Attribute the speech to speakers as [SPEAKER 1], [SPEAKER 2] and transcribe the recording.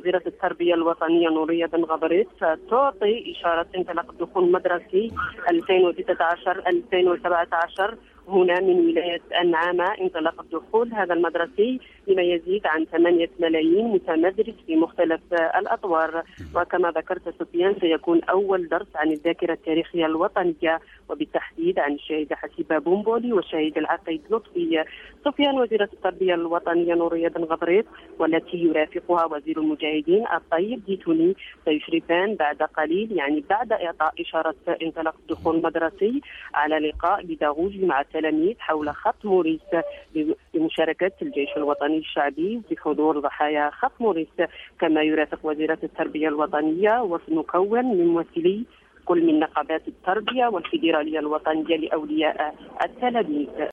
[SPEAKER 1] وزيرة التربية الوطنية نورية بن غبريت تعطي إشارة انطلاق الدخول المدرسي 2016-2017 هنا من ولاية النعامة. انطلاق الدخول هذا المدرسي لما يزيد عن 8 ملايين متمدرس في مختلف الأطوار. وكما ذكرت سفيان، سيكون أول درس عن الذاكرة التاريخية الوطنية، وبالتحديد عن الشهيدة حسيبة بومبولي والشهيد العقيد لطفي. سفيان، وزيرة التربية الوطنية نورية بن غبريت والتي يرافقها وزير المجاهدين الطيب ديتوني سيشرفان بعد قليل، يعني بعد إعطاء إشارة انطلاق الدخول المدرسي، على لقاء بيداغوجي مع التلاميذ حول خط موريس بمشاركة الجيش الوطني الشعبي بحضور ضحايا خط موريس. كما يرافق وزيرة التربية الوطنية وفد مكون من ممثلي كل من نقابات التربية والفيدرالية الوطنية لأولياء التلاميذ.